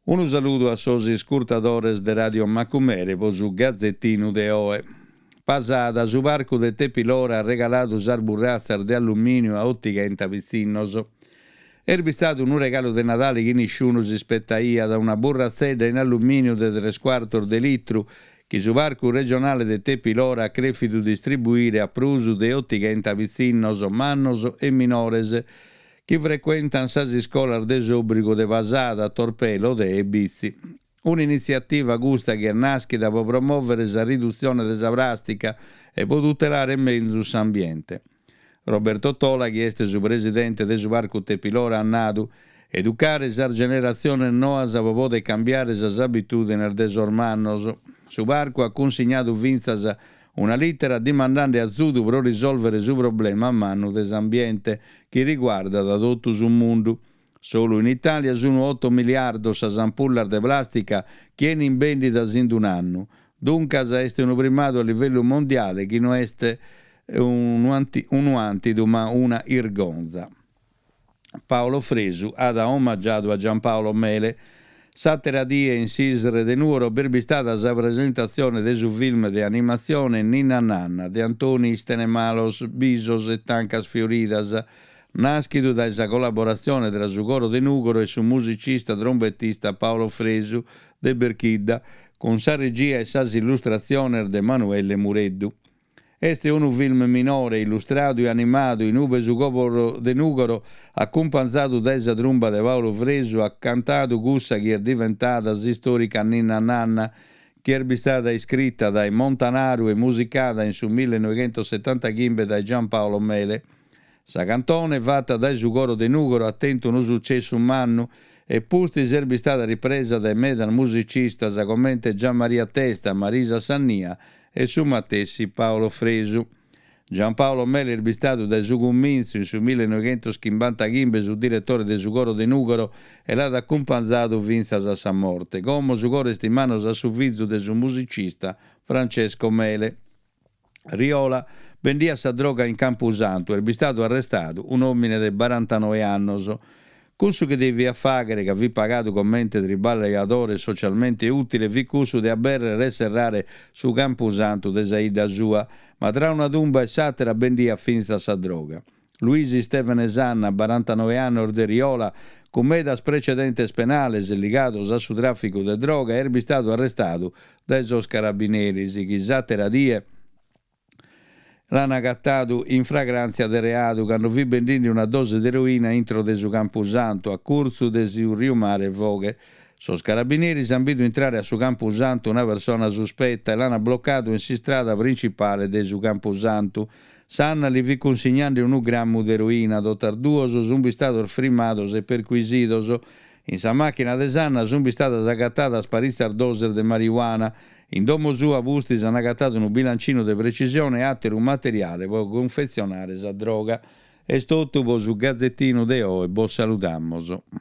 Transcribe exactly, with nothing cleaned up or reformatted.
Un saluto a sosi scurtadores de Radio Macumere, po su Gazzettino de Oe. Pasada su barco de Tepilora ha regalato sarburrassar de alluminio a ottica in Tavizzinoso. Erbi stato un regalo de Natale che nessuno si aspettaia da una burrazzetta in alluminio de tre quarti de litro che su barco regionale de Tepilora ha crefido distribuire a prusu de ottica in Tavizzinoso, mannoso e minores che frequentano sasi scolar desobrigo de Vasada, Torpelo de Ebizzi. Un'iniziativa gusta che nasce da promuovere la riduzione della plastica e può tutelare meglio l'ambiente. Roberto Tola, che è il presidente del Barco Tepilora, ha nato educare la generazione nuova a poter cambiare le abitudini del ormanno. Su barco ha consegnato Vinzas una lettera dimandando a Zudu per risolvere il problema a mano dell'ambiente che riguarda da tutto il mondo. Solo in Italia sono otto miliardi di ampulle di plastica che in vendita in un anno. Dunque è un primato a livello mondiale che non è un, anti, un antido ma una irgonza. Paolo Fresu ha omaggiato a Giampaolo Mele Satera die in Sisre de Nuoro per stata la presentazione del suo film di animazione Ninna Nanna di Antoni Stenemalos, Bisos e Tancas Fioridas, nascido da essa collaborazione tra su coro de Nugoro e su musicista trombettista Paolo Fresu de Berchidda, con sa regia e sa illustrazione de Emanuele Mureddu. Este è un film minore, illustrato e animato in ube su coro de Nugoro, accompagnato da essa tromba de Paolo Fresu, ha cantato gussa che è diventata storica Ninna Nanna, che è stata iscritta dai Montanaro e musicata in su millenovecentosettantacinque da Giampaolo Mele. Sa cantone, fatta dai su coro de Nugoro, ha tenuto un successo umano e pusti serbi stata ripresa dai metal musicista sa commente Gian Maria Testa, Marisa Sannia e su Mattessi Paolo Fresu. Giampaolo Mele è stato dai su convinto in su millenovecentocinquantacinque su direttore del su coro de Nugoro e l'ha accompagnato vinza a sa morte, come su coro stimano a sufficio del su musicista Francesco Mele. Riola vendia sa droga in Camposanto e è stato arrestato un uomo di quarantanove anni. Cusso che devi affagare che vi pagato commenti triballeatore socialmente utile vi cusso di aberre reserrare su Camposanto de Saida sua, ma tra una tumba e satera bendia finza sa droga. Luisi Stefano Esanna, quarantanove anni, de Riola, con medas precedentes penales legato a su traffico di droga, è stato arrestato dai sos carabinieri, che satera die l'hanno agattato in fragranza de reato che hanno vi vendito una dose di eroina intro de su Camposanto a corso de su riumare voghe. Sos carabinieri si hanno visto entrare a su Camposanto una persona sospetta e l'hanno bloccato in si strada principale de su Camposanto. Sanna li vi consegnando un grammo di eroina, dotarduoso, sono stato frimados e perquisidos. In sa macchina de Sanna sono stata agattata a sparire dose di marijuana. In domo sua Bustis hanno agattato un bilancino di precisione e altro un materiale per confezionare sa droga. E sto tutto su Gazzettino de O e bo salutamos.